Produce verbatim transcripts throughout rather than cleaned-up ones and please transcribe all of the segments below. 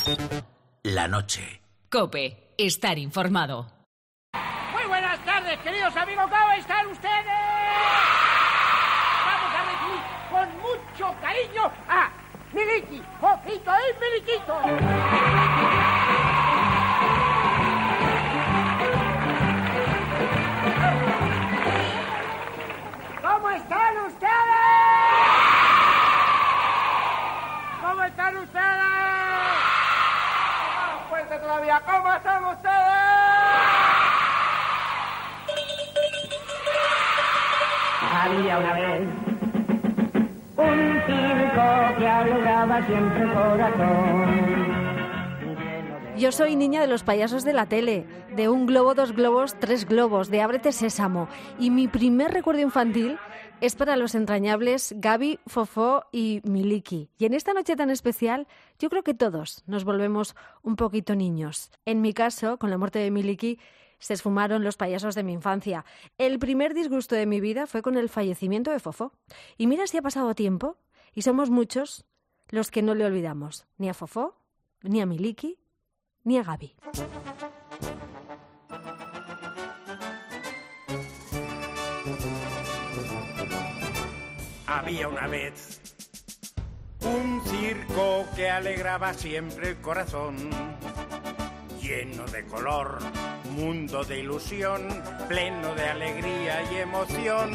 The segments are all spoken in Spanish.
La noche. COPE. Estar informado. Muy buenas tardes, queridos amigos. ¿Cómo están ustedes? Vamos a recibir con mucho cariño a Miliki, Fofito y Miliquito. ¿Cómo están ustedes? ¿Cómo están ustedes? Más fuerte todavía. ¿Cómo están ustedes? Había una vez un circo que alegraba siempre el corazón. Yo soy niña de los payasos de la tele, de un globo, dos globos, tres globos, de Ábrete Sésamo. Y mi primer recuerdo infantil es para los entrañables Gaby, Fofó y Miliki. Y en esta noche tan especial, yo creo que todos nos volvemos un poquito niños. En mi caso, con la muerte de Miliki, se esfumaron los payasos de mi infancia. El primer disgusto de mi vida fue con el fallecimiento de Fofó. Y mira si ha pasado tiempo, y somos muchos los que no le olvidamos. Ni a Fofó, ni a Miliki, ni a Gaby. Había una vez un circo que alegraba siempre el corazón, lleno de color, mundo de ilusión, pleno de alegría y emoción.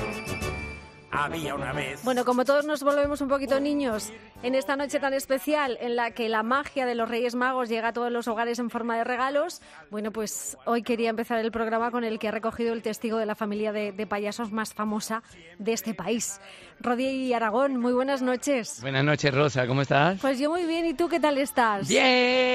Había una vez... Bueno, como todos nos volvemos un poquito niños en esta noche tan especial en la que la magia de los Reyes Magos llega a todos los hogares en forma de regalos, bueno, pues hoy quería empezar el programa con el que ha recogido el testigo de la familia de, de payasos más famosa de este país. Rodi y Aragón, muy buenas noches. Buenas noches, Rosa, ¿cómo estás? Pues yo muy bien, ¿y tú qué tal estás? ¡Bien!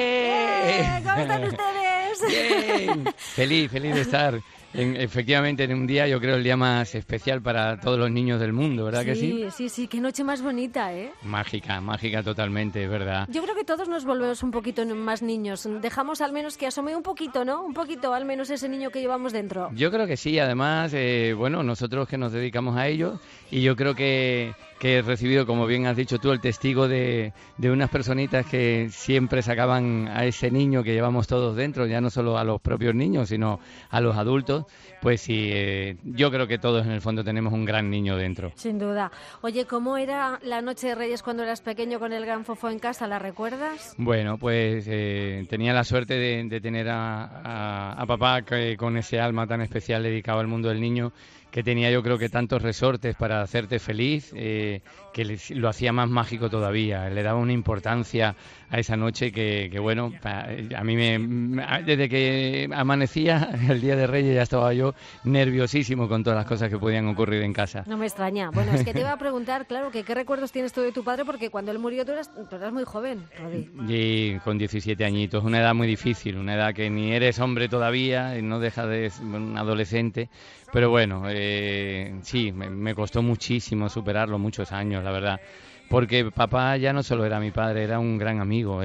¡Bien! ¿Cómo están ustedes? ¡Bien! Feliz, feliz de estar. En, efectivamente, en un día, yo creo, el día más especial para todos los niños del mundo, ¿verdad sí, que sí? Sí, sí, sí, qué noche más bonita, ¿eh? Mágica, mágica totalmente, ¿verdad? Yo creo que todos nos volvemos un poquito más niños. Dejamos al menos que asome un poquito, ¿no? Un poquito, al menos ese niño que llevamos dentro. Yo creo que sí, además, eh, bueno, nosotros que nos dedicamos a ello, y yo creo que, que he recibido, como bien has dicho tú, el testigo de, de unas personitas que siempre sacaban a ese niño que llevamos todos dentro, ya no solo a los propios niños, sino a los adultos. Pues sí, eh, yo creo que todos en el fondo tenemos un gran niño dentro. Sin duda. Oye, ¿cómo era la noche de Reyes cuando eras pequeño con el gran Fofó en casa? ¿La recuerdas? Bueno, pues eh, tenía la suerte de, de tener a, a, a papá que, con ese alma tan especial dedicado al mundo del niño, que tenía yo creo que tantos resortes para hacerte feliz, eh, que le, lo hacía más mágico todavía. Le daba una importancia a esa noche que, que bueno, a mí me, desde que amanecía el día de Reyes ya estaba yo nerviosísimo con todas las cosas que podían ocurrir en casa. No me extraña. Bueno, es que te iba a preguntar, claro, que qué recuerdos tienes tú de tu padre, porque cuando él murió tú eras, tú eras muy joven, Rodi. Y con diecisiete añitos, una edad muy difícil, una edad que ni eres hombre todavía, y no dejas de ser un adolescente, pero bueno, eh, sí, me, me costó muchísimo superarlo, muchos años, la verdad. Porque papá ya no solo era mi padre, era un gran amigo,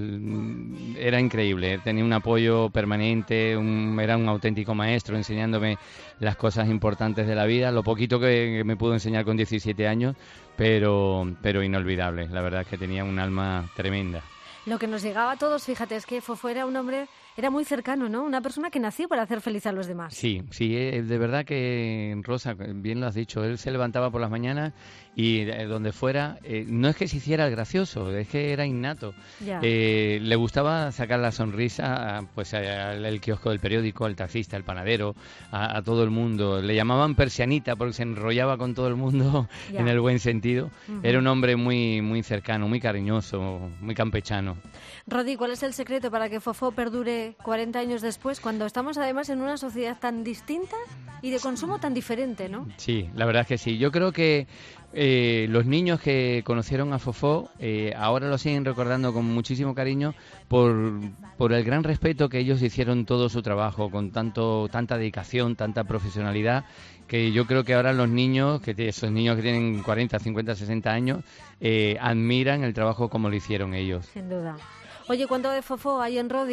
él era increíble, tenía un apoyo permanente, un, era un auténtico maestro enseñándome las cosas importantes de la vida, lo poquito que, que me pudo enseñar con diecisiete años, pero, pero inolvidable, la verdad es que tenía un alma tremenda. Lo que nos llegaba a todos, fíjate, es que Fofó era un hombre, era muy cercano, ¿no? Una persona que nació para hacer feliz a los demás. Sí, sí, de verdad que, Rosa, bien lo has dicho, él se levantaba por las mañanas y donde fuera, eh, no es que se hiciera el gracioso, es que era innato. Eh, le gustaba sacar la sonrisa a, pues al, al kiosco del periódico, al taxista, al panadero, a, a todo el mundo. Le llamaban persianita porque se enrollaba con todo el mundo ya. En el buen sentido. Uh-huh. Era un hombre muy, muy cercano, muy cariñoso, muy campechano. Rodi, ¿cuál es el secreto para que Fofó perdure cuarenta años después, cuando estamos además en una sociedad tan distinta y de consumo tan diferente, ¿no? Sí, la verdad es que sí. Yo creo que eh, los niños que conocieron a Fofó eh, ahora lo siguen recordando con muchísimo cariño por, por el gran respeto que ellos hicieron todo su trabajo, con tanto tanta dedicación, tanta profesionalidad, que yo creo que ahora los niños, que esos niños que tienen cuarenta, cincuenta, sesenta años, eh, admiran el trabajo como lo hicieron ellos. Sin duda. Oye, ¿cuánto de Fofó hay en Rodi?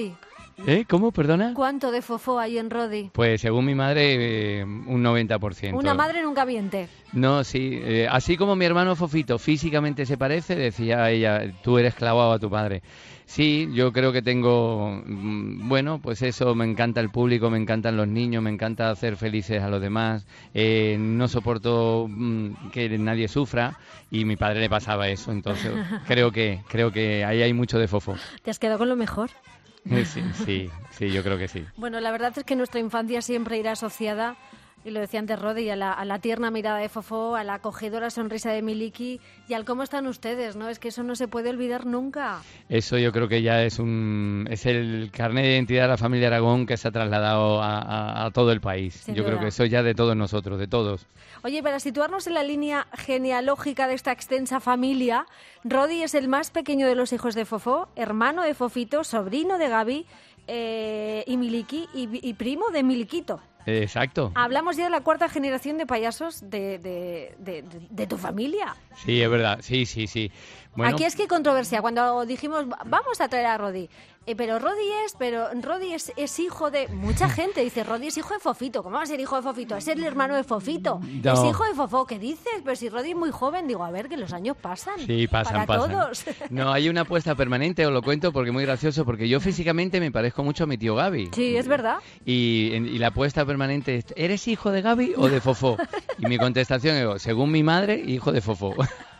¿Eh? ¿Cómo? ¿Perdona? ¿Cuánto de fofó hay en Rodi? Pues según mi madre, eh, un noventa por ciento. Una madre nunca miente. No, sí. Eh, así como mi hermano Fofito físicamente se parece, decía ella, tú eres clavado a tu padre. Sí, yo creo que tengo, bueno, pues eso, me encanta el público, me encantan los niños, me encanta hacer felices a los demás, eh, no soporto mm, que nadie sufra y mi padre le pasaba eso, entonces creo que creo que ahí hay mucho de fofo. ¿Te has quedado con lo mejor? Sí, sí, sí, yo creo que sí. Bueno, la verdad es que nuestra infancia siempre irá asociada, y lo decía antes Rodi, a la, a la tierna mirada de Fofó, a la acogedora sonrisa de Miliki y al cómo están ustedes, ¿no? Es que eso no se puede olvidar nunca. Eso yo creo que ya es un es el carnet de identidad de la familia Aragón que se ha trasladado a, a, a todo el país. Sin yo duda. creo que eso ya de todos nosotros, de todos. Oye, para situarnos en la línea genealógica de esta extensa familia, Rodi es el más pequeño de los hijos de Fofó, hermano de Fofito, sobrino de Gaby eh, y Miliki y, y primo de Miliquito. Exacto. Hablamos ya de la cuarta generación de payasos de, de, de, de, de tu familia. Sí, es verdad. Sí, sí, sí. Bueno, Aquí es que hay controversia. Cuando dijimos, vamos a traer a Rodi, eh, pero Rodi es, pero Rodi es, es hijo de... Mucha gente dice, Rodi es hijo de Fofito. ¿Cómo va a ser hijo de Fofito? Es el hermano de Fofito. No. Es hijo de Fofó. ¿Qué dices? Pero si Rodi es muy joven, digo, a ver, que los años pasan. Sí, pasan, para pasan. todos. No, hay una apuesta permanente, os lo cuento porque es muy gracioso, porque yo físicamente me parezco mucho a mi tío Gaby. Sí, es verdad. Y, y la apuesta permanente es, ¿eres hijo de Gaby o de Fofó? Y mi contestación es, según mi madre, hijo de Fofó.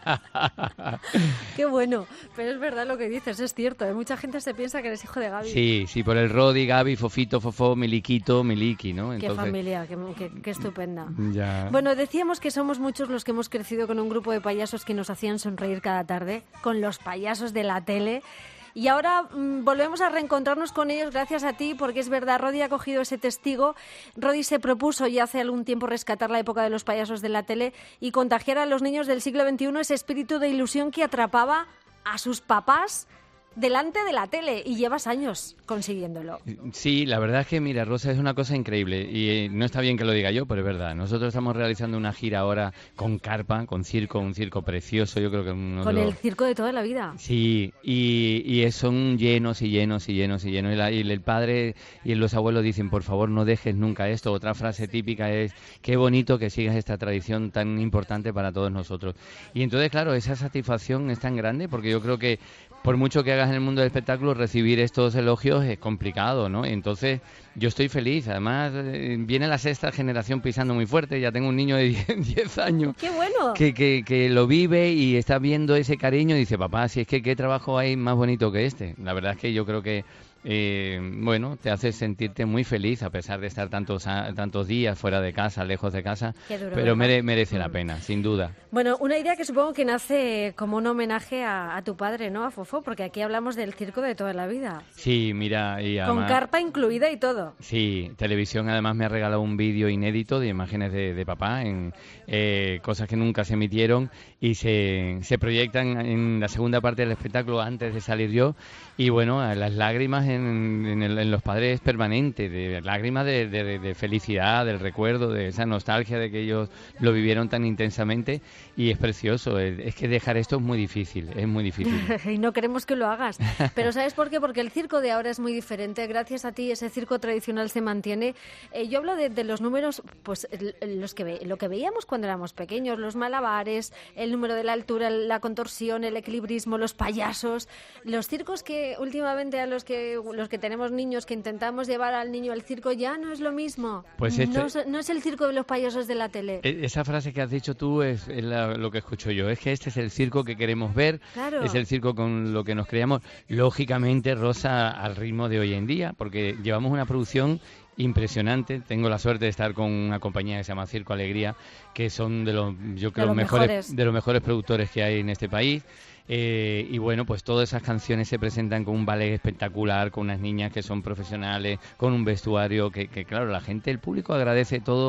Qué bueno, pero es verdad lo que dices, es cierto, ¿eh? Mucha gente se piensa que eres hijo de Gaby. Sí, sí, por el Rodi, Gaby, Fofito, Fofó, Miliquito, Miliki, ¿no? Qué Entonces, familia, qué, qué, qué estupenda. ya. Bueno, decíamos que somos muchos los que hemos crecido con un grupo de payasos que nos hacían sonreír cada tarde, con los payasos de la tele. Y ahora mmm, volvemos a reencontrarnos con ellos gracias a ti, porque es verdad, Rodi ha cogido ese testigo. Rodi se propuso ya hace algún tiempo rescatar la época de los payasos de la tele y contagiar a los niños del siglo veintiuno ese espíritu de ilusión que atrapaba a sus papás delante de la tele, y llevas años consiguiéndolo. Sí, la verdad es que, mira, Rosa, es una cosa increíble y eh, no está bien que lo diga yo, pero es verdad. Nosotros estamos realizando una gira ahora con carpa, con circo, un circo precioso, yo creo que uno Con de el los... circo de toda la vida. Sí, y, y es- son llenos y llenos y llenos y llenos. Y, la- y el padre y los abuelos dicen, por favor, no dejes nunca esto. Otra frase típica es, qué bonito que sigas esta tradición tan importante para todos nosotros. Y entonces, claro, esa satisfacción es tan grande porque yo creo que por mucho que hagas en el mundo del espectáculo, recibir estos elogios es complicado, ¿no? Entonces, yo estoy feliz. Además, eh, viene la sexta generación pisando muy fuerte. Ya tengo un niño de diez años ¡Qué bueno! que, que, que lo vive y está viendo ese cariño y dice, papá, si es que qué trabajo hay más bonito que este. La verdad es que yo creo que, eh, bueno, te hace sentirte muy feliz a pesar de estar tantos a- tantos días fuera de casa, lejos de casa, Qué duro, pero ¿verdad? mere- merece la Mm. pena, sin duda. Bueno, una idea que supongo que nace como un homenaje a, a tu padre, ¿no? A Fofó, porque aquí hablamos del circo de toda la vida. Sí, mira, y Con además... carpa incluida y todo. Sí, Televisión además me ha regalado un vídeo inédito de imágenes de, de papá, en eh, cosas que nunca se emitieron y se, se proyectan en la segunda parte del espectáculo antes de salir yo. Y bueno, las lágrimas en, en, el- en los padres es permanente, de lágrimas de, de- de felicidad, del recuerdo, de esa nostalgia de que ellos lo vivieron tan intensamente y es precioso. Es, es que dejar esto es muy difícil, es muy difícil. Y no queremos que lo hagas. Pero ¿sabes por qué? Porque el circo de ahora es muy diferente. Gracias a ti ese circo tradicional se mantiene. Eh, yo hablo de, de los números, pues el- los que ve- lo que veíamos cuando éramos pequeños, los malabares, el número de la altura, la contorsión, el equilibrismo, los payasos, los circos que últimamente a los que los que tenemos niños que intentamos llevar al niño al circo ya no es lo mismo. Pues este- no, es- no es el circo de los payasos de la tele. E- Esa frase que has dicho tú es, es la- lo que escucho yo. Es que este es el circo que queremos ver, Claro. es el circo con lo que nos creamos. Lógicamente, Rosa, al ritmo de hoy en día, porque llevamos una producción impresionante. Tengo la suerte de estar con una compañía que se llama Circo Alegría, que son de los, yo creo, los mejores, mejores. de los mejores productores que hay en este país. Eh, y bueno, pues todas esas canciones se presentan con un ballet espectacular, con unas niñas que son profesionales, con un vestuario que, que claro, la gente, el público agradece todo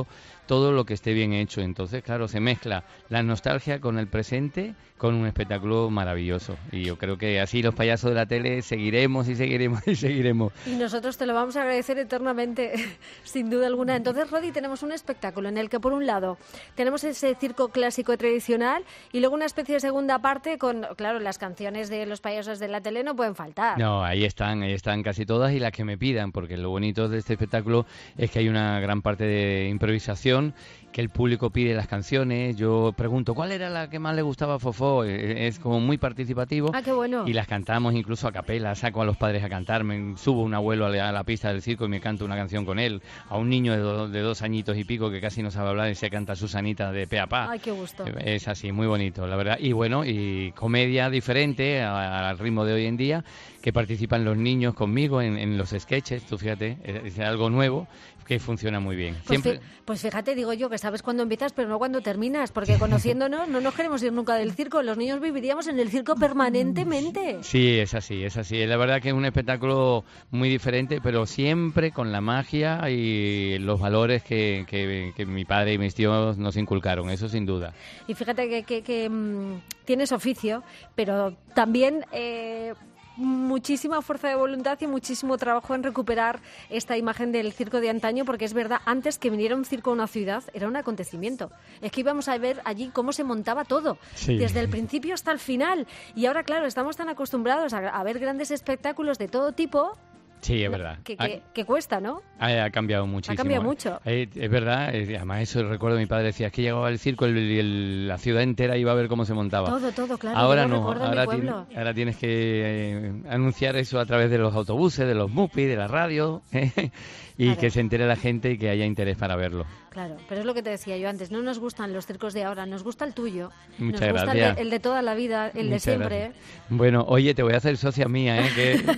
todo lo que esté bien hecho. Entonces, claro, se mezcla la nostalgia con el presente, con un espectáculo maravilloso. Y yo creo que así los payasos de la tele seguiremos y seguiremos y seguiremos. Y nosotros te lo vamos a agradecer eternamente, sin duda alguna. Entonces, Rodi, tenemos un espectáculo en el que, por un lado, tenemos ese circo clásico y tradicional y luego una especie de segunda parte con, claro, las canciones de los payasos de la tele no pueden faltar. No, ahí están, ahí están casi todas y las que me pidan, porque lo bonito de este espectáculo es que hay una gran parte de improvisación, que el público pide las canciones. Yo pregunto, ¿cuál era la que más le gustaba a Fofó? Es como muy participativo. Ah, qué bueno. Y las cantamos incluso a capela, saco a los padres a cantar, me subo un abuelo a la, a la pista del circo y me canto una canción con él, a un niño de, do, de dos añitos y pico que casi no sabe hablar y se canta Susanita de pe a pa. Ay, qué gusto. Es así, muy bonito, la verdad. Y bueno, y comedia diferente a, al ritmo de hoy en día, que participan los niños conmigo en, en los sketches, tú fíjate, es, es algo nuevo que funciona muy bien. Pues, Siempre... fi- pues fíjate, digo yo, que sabes cuándo empiezas, pero no cuándo terminas, porque conociéndonos no nos queremos ir nunca del circo, los niños viviríamos en el circo permanentemente. Sí, es así, es así. La verdad que es un espectáculo muy diferente, pero siempre con la magia y los valores que, que, que mi padre y mis tíos nos inculcaron, eso sin duda. Y fíjate que, que, que mmm, tienes oficio, pero también... Eh, muchísima fuerza de voluntad y muchísimo trabajo en recuperar esta imagen del circo de antaño, porque es verdad, antes que viniera un circo a una ciudad era un acontecimiento. Es que íbamos a ver allí cómo se montaba todo, sí, desde el principio hasta el final. Y ahora, claro, estamos tan acostumbrados a, a ver grandes espectáculos de todo tipo. Sí, es verdad. Que, que, que cuesta, ¿no? Ha, ha cambiado muchísimo. Ha cambiado mucho. Eh, es verdad, eh, además eso recuerdo, mi padre decía, es que llegaba al circo y el, el, la ciudad entera iba a ver cómo se montaba. Todo, todo, claro. Ahora yo no, recuerdo ahora, en mi pueblo. Tien, ahora tienes que eh, anunciar eso a través de los autobuses, de los mupis, de la radio, eh, y claro, que se entere la gente y que haya interés para verlo. Claro, pero es lo que te decía yo antes, no nos gustan los circos de ahora, nos gusta el tuyo. Muchas nos gusta gracias. El de, el de toda la vida, el Muchas de siempre. Gracias. Bueno, oye, te voy a hacer socia mía, ¿eh?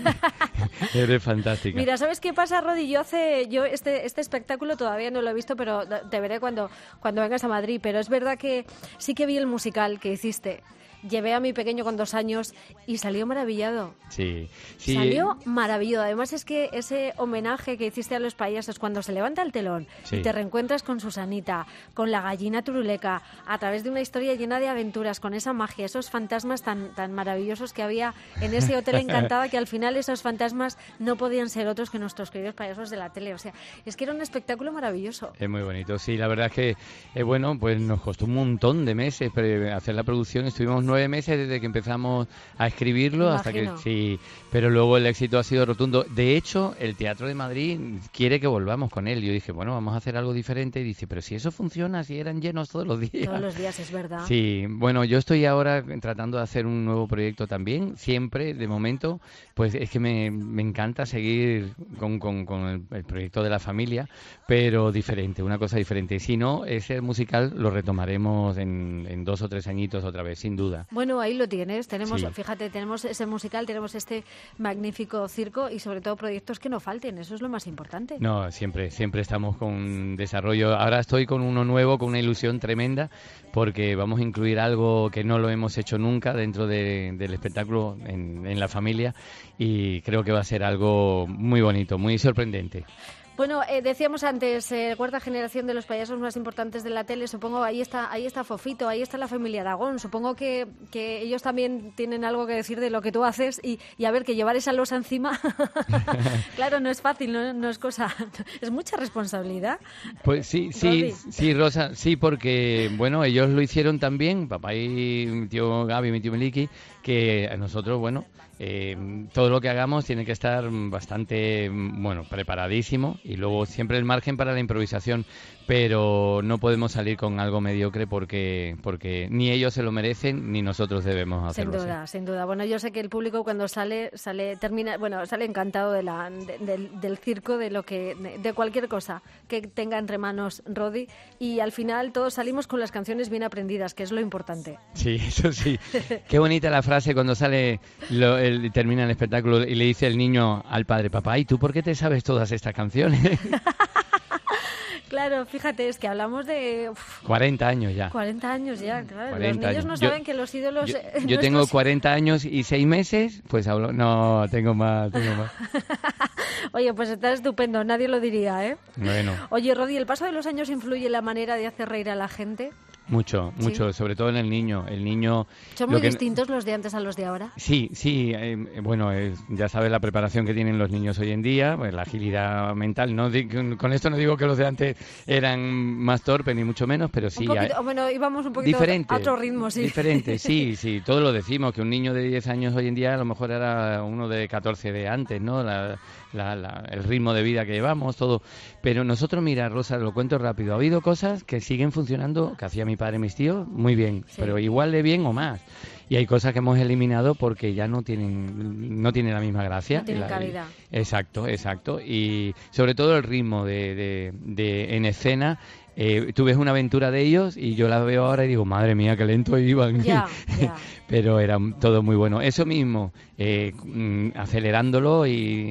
Que eres fantástica. Mira, ¿sabes qué pasa, Rodi? Yo hace, yo este, este espectáculo todavía no lo he visto, pero te veré cuando, cuando vengas a Madrid. Pero es verdad que sí que vi el musical que hiciste. Llevé a mi pequeño con dos años y salió maravillado. Sí, sí. Salió maravillado. Además es que ese homenaje que hiciste a los payasos, cuando se levanta el telón sí, y te reencuentras con Susanita, con la gallina turuleca, a través de una historia llena de aventuras, con esa magia, esos fantasmas tan, tan maravillosos que había en ese hotel Encantada, que al final esos fantasmas no podían ser otros que nuestros queridos payasos de la tele. O sea, es que era un espectáculo maravilloso. Es muy bonito. Sí, la verdad es que, eh, bueno, pues nos costó un montón de meses hacer la producción. Estuvimos nueve meses desde que empezamos a escribirlo hasta que sí, pero luego el éxito ha sido rotundo. De hecho, el Teatro de Madrid quiere que volvamos con él. Yo dije, bueno, vamos a hacer algo diferente. Y dice, pero si eso funciona, si eran llenos todos los días. Todos los días, es verdad. Sí, bueno, yo estoy ahora tratando de hacer un nuevo proyecto también. Siempre, de momento, pues es que me, me encanta seguir con, con, con el, el proyecto de la familia, pero diferente, una cosa diferente. Si no, ese musical lo retomaremos en, en dos o tres añitos otra vez, sin duda. Bueno, ahí lo tienes. Tenemos, sí, fíjate, tenemos ese musical, tenemos este magnífico circo y sobre todo proyectos que no falten. Eso es lo más importante. No, siempre, siempre estamos con desarrollo. Ahora estoy con uno nuevo, con una ilusión tremenda, porque vamos a incluir algo que no lo hemos hecho nunca dentro de, del espectáculo en, en la familia, y creo que va a ser algo muy bonito, muy sorprendente. Bueno, eh, decíamos antes, eh, cuarta generación de los payasos más importantes de la tele, supongo, ahí está ahí está Fofito, ahí está la familia Aragón, supongo que, que ellos también tienen algo que decir de lo que tú haces y, y a ver, que llevar esa losa encima, claro, no es fácil, no, no es cosa, es mucha responsabilidad. Pues sí, sí, sí, Rosa, sí, porque, bueno, ellos lo hicieron también, papá y mi tío Gaby, mi tío Meliki, que a nosotros, bueno, eh, todo lo que hagamos tiene que estar bastante, bueno, preparadísimo, y luego siempre el margen para la improvisación, pero no podemos salir con algo mediocre porque porque ni ellos se lo merecen ni nosotros debemos hacerlo. Sin duda, así. sin duda. Bueno, yo sé que el público cuando sale sale termina, bueno, sale encantado de la de, del, del circo, de lo que de, de cualquier cosa que tenga entre manos Rodi, y al final todos salimos con las canciones bien aprendidas, que es lo importante. Sí, eso sí. Qué bonita la frase cuando sale lo, el, termina el espectáculo y le dice el niño al padre, papá, ¿y tú por qué te sabes todas estas canciones? Claro, fíjate, es que hablamos de... Uf, cuarenta años ya. cuarenta años ya, claro. cuarenta Los niños años. no Yo, saben que los ídolos... Yo, Eh, yo nuestros... tengo cuarenta años y seis meses, pues hablo... No, tengo más, tengo más. Oye, pues está estupendo, nadie lo diría, ¿eh? Bueno. Oye, Rodi, ¿el paso de los años influye en la manera de hacer reír a la gente? Mucho, mucho, ¿sí? Sobre todo en el niño. El niño ¿Son muy que... distintos los de antes a los de ahora? Sí, sí. Eh, bueno, eh, ya sabes la preparación que tienen los niños hoy en día, pues la agilidad mental. No con esto no digo que los de antes eran más torpes, ni mucho menos, pero sí. Un poquito, hay... Bueno, íbamos un poquito diferente, a otro ritmo, sí. Diferente, sí, sí. Todos lo decimos, que un niño de diez años hoy en día a lo mejor era uno de catorce de antes, ¿no? La, la, la, el ritmo de vida que llevamos, todo. Pero nosotros, mira, Rosa, lo cuento rápido. Ha habido cosas que siguen funcionando, que hacía mi padre y mis tíos, muy bien, sí. Pero igual de bien o más. Y hay cosas que hemos eliminado porque ya no tienen no tienen la misma gracia. No tienen la, calidad. Exacto, exacto. Y sobre todo el ritmo de, de, de en escena. Eh, tú ves una aventura de ellos y yo la veo ahora y digo, madre mía, qué lento iban. Ya, ya. Pero era todo muy bueno. Eso mismo, eh, acelerándolo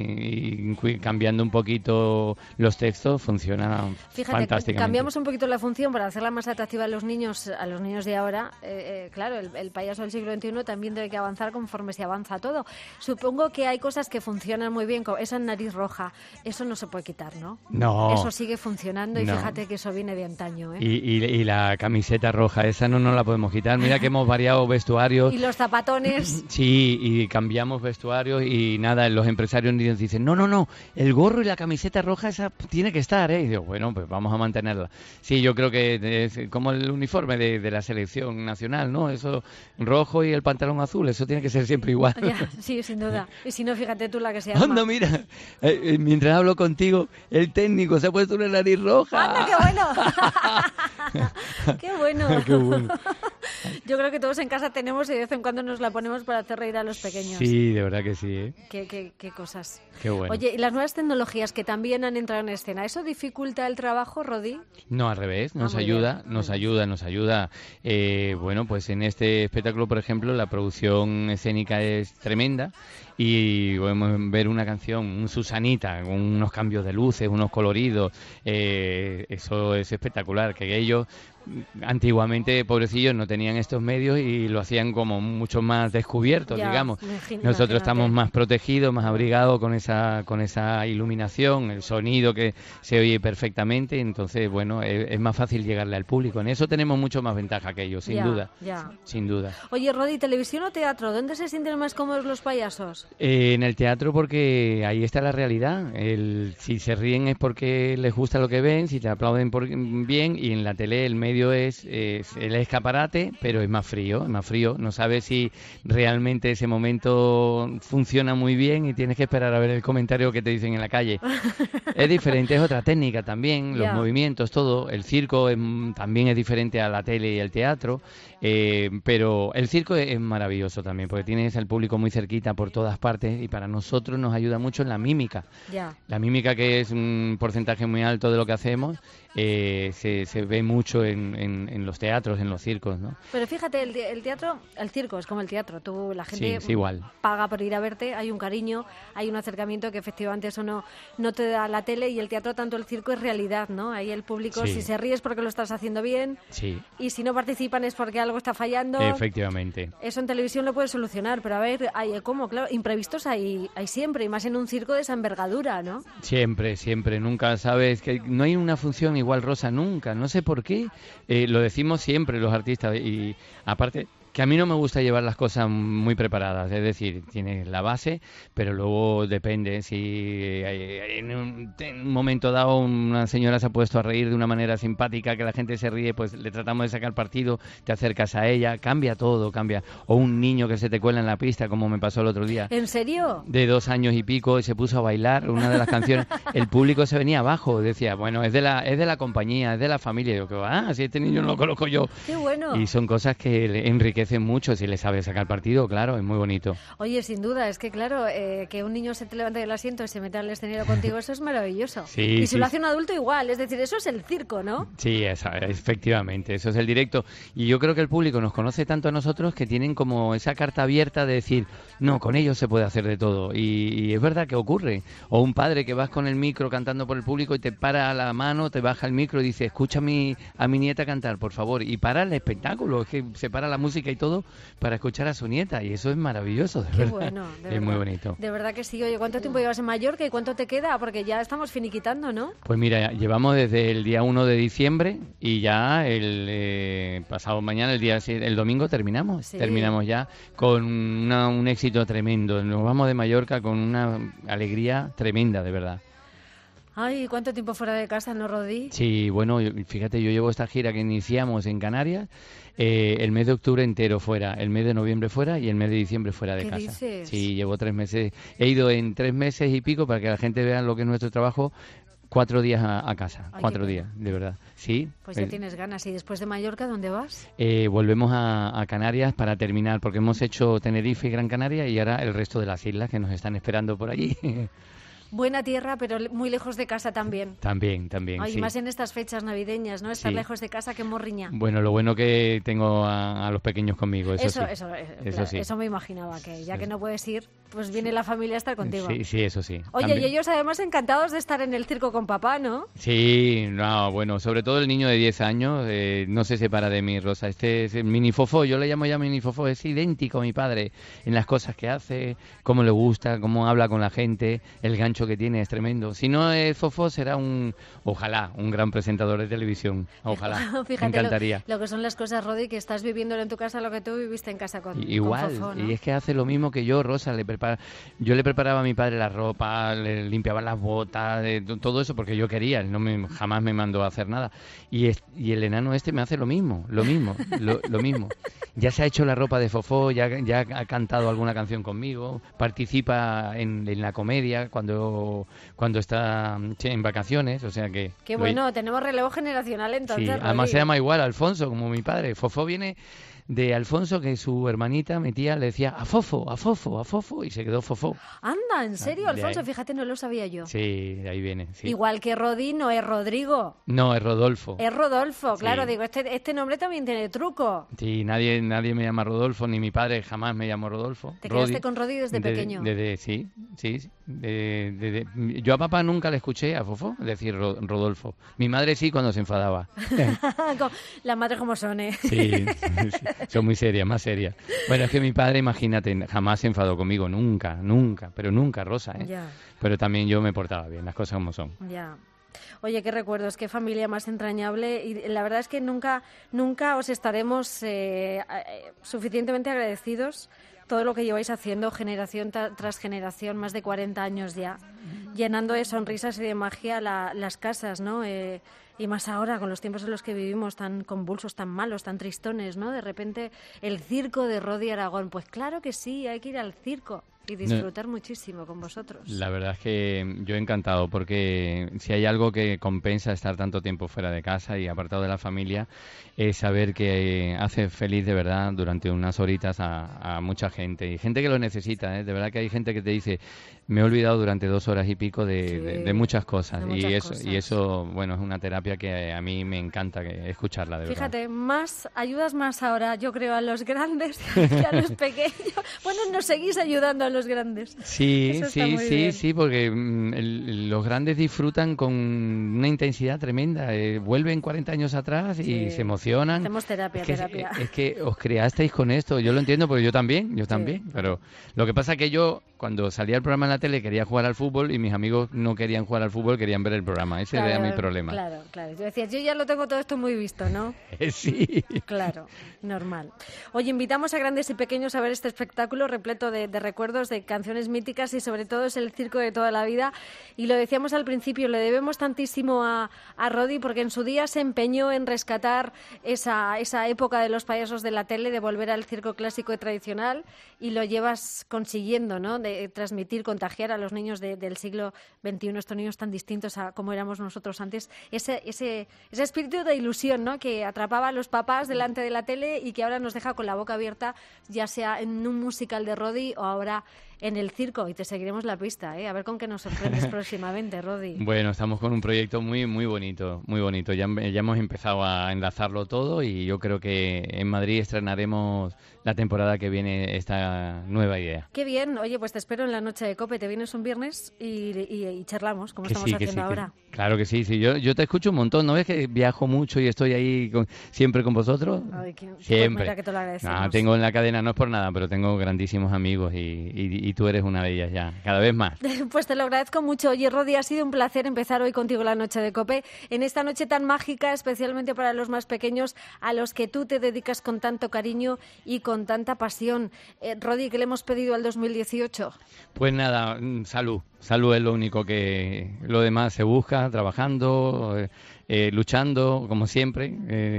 y, y cambiando un poquito los textos, funciona Fíjate, fantásticamente. Cambiamos un poquito la función para hacerla más atractiva a los niños, a los niños de ahora. Eh, eh, claro, el, el payaso del siglo veintiuno también debe que avanzar conforme se avanza todo. Supongo que hay cosas que funcionan muy bien, como esa nariz roja, eso no se puede quitar, ¿no? No. Eso sigue funcionando y no. Fíjate que eso viene de antaño, ¿eh? Y, y, y la camiseta roja, esa no nos la podemos quitar. Mira que hemos variado vestuarios. Y los zapatones. Sí, y cambiamos vestuarios y nada, los empresarios nos dicen, no, no, no, el gorro y la camiseta roja esa tiene que estar, ¿eh? Y digo, bueno, pues vamos a mantenerla. Sí, yo creo que es como el uniforme de, de la selección nacional, ¿no? Eso rojo y el pantalón azul, eso tiene que ser siempre igual. Ya, sí, sin duda. Y si no, fíjate tú la que se llama. Anda, mira, eh, eh, mientras hablo contigo, el técnico se ha puesto una nariz roja. ¡Anda, qué bueno! ¡Qué bueno! ¡Qué bueno! Yo creo que todos en casa tenemos y de vez en cuando nos la ponemos para hacer reír a los pequeños. Sí, de verdad que sí, ¿eh? Qué, qué, qué cosas. Qué bueno. Oye, ¿y las nuevas tecnologías que también han entrado en escena, eso dificulta el trabajo, Rodi? No, al revés, nos ah, ayuda, bien. nos ayuda, nos ayuda. Eh, bueno, pues en este espectáculo, por ejemplo, la producción escénica es tremenda y podemos ver una canción, un Susanita, con unos cambios de luces, unos coloridos, eh, eso es espectacular, que ellos antiguamente, pobrecillos, no tenían estos medios y lo hacían como mucho más descubiertos, ya, digamos. imagínate. Nosotros estamos más protegidos, más abrigados con esa con esa iluminación, el sonido que se oye perfectamente, entonces, bueno, es, es más fácil llegarle al público. En eso tenemos mucho más ventaja que ellos, sin ya, duda. Ya. Sin duda. Oye, Rodi, ¿televisión o teatro? ¿Dónde se sienten más cómodos los payasos? Eh, en el teatro, porque ahí está la realidad. El, si se ríen es porque les gusta lo que ven, si te aplauden por, bien, y en la tele el medio es, es el escaparate, pero es más frío, es más frío. No sabes si realmente ese momento funciona muy bien y tienes que esperar a ver el comentario que te dicen en la calle. Es diferente, es otra técnica también, los yeah. movimientos, todo. El circo es, también es diferente a la tele y el teatro, eh, pero el circo es, es maravilloso también, porque tienes al público muy cerquita por todas partes y para nosotros nos ayuda mucho en la mímica. Yeah. La mímica, que es un porcentaje muy alto de lo que hacemos, eh, se, se ve mucho en, en, en los teatros, en los circos, ¿no? Pero fíjate, el, el teatro, el circo es como el teatro. Tú, la gente sí, igual. paga por ir a verte, hay un cariño, hay un acercamiento que efectivamente eso no, no te da la tele, y el teatro, tanto el circo, es realidad, ¿no? Ahí el público, sí. si se ríe es porque lo estás haciendo bien, sí. y si no participan es porque algo está fallando. Efectivamente. Eso en televisión lo puedes solucionar, pero a ver, hay, ¿cómo? Claro, imprevistos hay, hay siempre, y más en un circo de esa envergadura, ¿no? Siempre, siempre, nunca sabes, que no hay una función igual, Rosa, nunca, no sé por qué, eh, lo decimos siempre los artistas, y aparte que a mí no me gusta llevar las cosas muy preparadas, es decir, tienes la base, pero luego depende, si en un, en un momento dado una señora se ha puesto a reír de una manera simpática, que la gente se ríe, pues le tratamos de sacar partido, te acercas a ella, cambia todo, cambia. O un niño que se te cuela en la pista, como me pasó el otro día. ¿En serio? De dos años y pico, y se puso a bailar una de las canciones, el público se venía abajo, decía, bueno, es de la es de la compañía, es de la familia, y yo, que ah, si este niño no lo conozco yo. ¡Qué bueno! Y son cosas que le enriquecen mucho si le sabes sacar partido, claro, es muy bonito. Oye, sin duda, es que claro, eh, que un niño se te levante del asiento y se meta al escenario contigo, eso es maravilloso. Sí, y si sí, lo hace un adulto, igual, es decir, eso es el circo, ¿no? Sí, esa, efectivamente, eso es el directo. Y yo creo que el público nos conoce tanto a nosotros que tienen como esa carta abierta de decir, no, con ellos se puede hacer de todo. Y, y es verdad que ocurre. O un padre que vas con el micro cantando por el público y te para la mano, te baja el micro y dice, escucha a mi, a mi nieta cantar, por favor. Y para el espectáculo, es que se para la música y todo para escuchar a su nieta, y eso es maravilloso, de Qué verdad. bueno, de es verdad. muy bonito. De verdad que sí. Oye, ¿cuánto tiempo llevas en Mallorca y cuánto te queda? Porque ya estamos finiquitando, ¿no? Pues mira, llevamos desde el día uno de diciembre y ya el eh, pasado mañana, el día el domingo, terminamos. Sí. Terminamos ya con una, un éxito tremendo. Nos vamos de Mallorca con una alegría tremenda, de verdad. Ay, ¿cuánto tiempo fuera de casa, no, Rodi? Sí, bueno, yo- fíjate, yo llevo esta gira que iniciamos en Canarias, eh, el mes de octubre entero fuera, el mes de noviembre fuera y el mes de diciembre fuera de ¿Qué casa. dices? Sí, llevo tres meses, he ido en tres meses y pico para que la gente vea lo que es nuestro trabajo, cuatro días a, a casa, Ay, cuatro qué días, de verdad. Sí. Pues ya eh, tienes ganas. ¿Y después de Mallorca, dónde vas? eh, volvemos a, a Canarias para terminar, porque hemos hecho Tenerife y Gran Canaria y ahora el resto de las islas que nos están esperando por allí. Buena tierra, pero le- muy lejos de casa también. También, también, Ay, sí. más en estas fechas navideñas, ¿no? Estar Sí. lejos de casa, que morriña. Bueno, lo bueno que tengo a, a los pequeños conmigo, eso, Eso, sí. eso, eh, Eso claro, sí. eso me imaginaba, que ya Sí. que no puedes ir, pues viene la familia a estar contigo. Sí, sí, eso sí. Oye, También- y ellos además encantados de estar en el circo con papá, ¿no? Sí, no, bueno, sobre todo el niño de diez años eh, no se separa de mí, Rosa. Este es el mini fofó, yo le llamo ya mini fofó, es idéntico a mi padre en las cosas que hace, cómo le gusta, cómo habla con la gente, el gancho que tiene es tremendo. Si no es fofó, será un, ojalá, un gran presentador de televisión. Ojalá, me Fíjate encantaría. Lo, lo que son las cosas, Rodi, que estás viviéndolo en tu casa, lo que tú viviste en casa con, I- Igual, con Fofó, ¿no? y es que hace lo mismo que yo, Rosa. Le prepara, yo le preparaba a mi padre la ropa, le limpiaba las botas, eh, t- todo eso porque yo quería. Él no me, jamás me mandó a hacer nada. Y, es- y el enano este me hace lo mismo, lo mismo, lo, lo mismo. Ya se ha hecho la ropa de Fofó, ya, ya ha cantado alguna canción conmigo, participa en, en la comedia cuando, cuando está che, en vacaciones, o sea que... Qué lo- bueno, tenemos relevo generacional entonces, Sí, Rodi. además se llama igual, Alfonso, como mi padre. Fofó viene de Alfonso, que su hermanita, mi tía, le decía a Fofo, a Fofo, a Fofo, y se quedó Fofó. Anda, ¿en serio, Ah, de Alfonso? ahí. Fíjate, no lo sabía yo. Sí, de ahí viene. Sí. Igual que Rodi no es Rodrigo, No, es Rodolfo. es Rodolfo. Sí. Claro, digo, este, este nombre también tiene truco. Sí, nadie, nadie me llama Rodolfo, ni mi padre jamás me llamó Rodolfo. Te Rodi. quedaste con Rodi desde pequeño. Desde, sí, sí. sí, de- de- de- yo a papá nunca le escuché a Fofó decir Ro- Rodolfo. Mi madre sí cuando se enfadaba. Con- Las madres como son, ¿eh? Sí, sí, son muy serias, más serias. Bueno, es que mi padre, imagínate, jamás se enfadó conmigo, nunca, nunca, pero nunca, Rosa, ¿eh? Ya. Pero también yo me portaba bien, las cosas como son. Ya. Oye, qué recuerdos, qué familia más entrañable. Y la verdad es que nunca, nunca os estaremos eh, eh, suficientemente agradecidos todo lo que lleváis haciendo generación ta- tras generación, más de cuarenta años ya, llenando de sonrisas y de magia la- las casas, ¿no? Eh, y más ahora, con los tiempos en los que vivimos tan convulsos, tan malos, tan tristones, ¿no? De repente, el circo de Rodi Aragón. Pues claro que sí, hay que ir al circo y disfrutar muchísimo con vosotros. La verdad es que yo encantado, porque si hay algo que compensa estar tanto tiempo fuera de casa y apartado de la familia, es saber que hace feliz de verdad durante unas horitas a, a mucha gente, y gente que lo necesita, ¿eh? De verdad que hay gente que te dice, me he olvidado durante dos horas y pico de, Sí, de- de muchas cosas, de muchas y eso cosas. y eso bueno, es una terapia que a mí me encanta que- escucharla, de verdad. Fíjate, más ayudas más ahora, yo creo, a los grandes que a los pequeños. Bueno, nos seguís ayudando a los grandes. Sí, Eso está sí, muy sí, bien. sí, porque mm, el- los grandes disfrutan con una intensidad tremenda. eh, vuelven cuarenta años atrás y Sí. se emocionan. Hacemos terapia, es que, terapia. Es que os creasteis con esto. Yo lo entiendo porque yo también, yo Sí. también. Pero lo que pasa es que yo, cuando salía el programa en la tele, quería jugar al fútbol y mis amigos no querían jugar al fútbol, querían ver el programa. Ese era mi problema. Claro, claro. Yo decía, yo ya lo tengo todo esto muy visto, ¿no? Sí. Claro, normal. Oye, invitamos a grandes y pequeños a ver este espectáculo repleto de, de recuerdos, de canciones míticas y sobre todo es el circo de toda la vida. Y lo decíamos al principio, le debemos tantísimo a, a Rodi porque en su día se empeñó en rescatar esa, esa época de los payasos de la tele, de volver al circo clásico y tradicional, y lo llevas consiguiendo, ¿no? De transmitir, contagiar a los niños de- del siglo veintiuno, estos niños tan distintos a como éramos nosotros antes, ese, ese, ese espíritu de ilusión, ¿no? Que atrapaba a los papás delante de la tele y que ahora nos deja con la boca abierta, ya sea en un musical de Rodi o ahora en el circo y te seguiremos la pista, ¿eh? A ver con qué nos sorprendes próximamente, Rodi. Bueno, estamos con un proyecto muy muy bonito, muy bonito. Ya, ya hemos empezado a enlazarlo todo y yo creo que en Madrid estrenaremos la temporada que viene esta nueva idea. Qué bien. Oye, pues te espero en la noche de COPE. Te vienes un viernes y, y, y charlamos, como que estamos sí, haciendo que sí, ahora. Que, claro que sí, sí. Yo, yo te escucho un montón. ¿No ves que viajo mucho y estoy ahí con, siempre con vosotros? Ay, que, siempre. Pues mira que te lo agradecemos. No, tengo en la cadena, no es por nada, pero tengo grandísimos amigos y, y, y tú eres una de ellas ya, cada vez más. Pues te lo agradezco mucho. Oye, Rodi, ha sido un placer empezar hoy contigo la noche de COPE, en esta noche tan mágica, especialmente para los más pequeños, a los que tú te dedicas con tanto cariño y con tanta pasión. Eh, Rodi, ¿qué le hemos pedido al dos mil dieciocho? Pues nada, salud. Salud es lo único que... Lo demás se busca, trabajando, eh, eh, luchando, como siempre.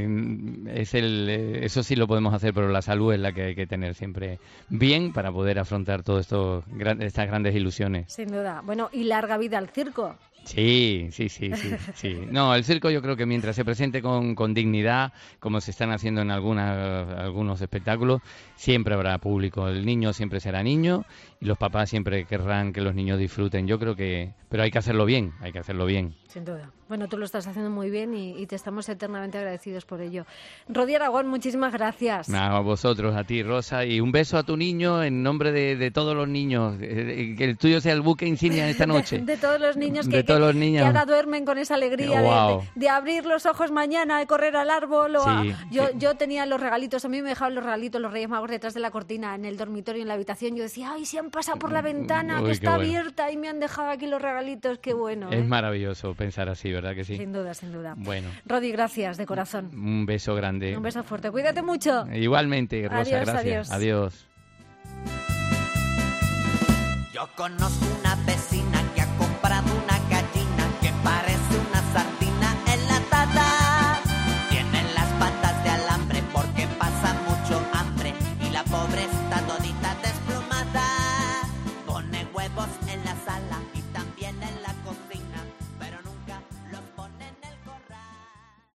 Eh, es el, eh, eso sí lo podemos hacer, pero la salud es la que hay que tener siempre bien para poder afrontar todas estas grandes ilusiones. Sin duda. Bueno, y larga vida al circo. Sí, sí, sí, sí, sí. No, el circo yo creo que mientras se presente con, con dignidad, como se están haciendo en algunas, algunos espectáculos, siempre habrá público. El niño siempre será niño y los papás siempre querrán que los niños disfruten. Yo creo que... Pero hay que hacerlo bien, hay que hacerlo bien. Sin duda. Bueno, tú lo estás haciendo muy bien y, y te estamos eternamente agradecidos por ello. Rodi Aragón, muchísimas gracias. Nada, a vosotros, a ti, Rosa, y un beso a tu niño en nombre de, de todos los niños. Que el tuyo sea el buque insignia esta noche. De, de todos los niños que, de todos que, los niños. que ahora duermen con esa alegría wow. de, de, de abrir los ojos mañana y correr al árbol. O sí, a, yo, sí. yo tenía los regalitos, a mí me dejaban los regalitos, los Reyes Magos detrás de la cortina, en el dormitorio, en la habitación. Yo decía, ay, si han pasado por la ventana, Uy, que está bueno. abierta y me han dejado aquí los regalitos, qué bueno. Es ¿eh? maravilloso pensar así, ¿verdad que sí? Sin duda, sin duda. Bueno. Rodi, gracias, de corazón. Un beso grande. Un beso fuerte. Cuídate mucho. Igualmente, Rosa, adiós, gracias. Adiós. adiós. Yo conozco una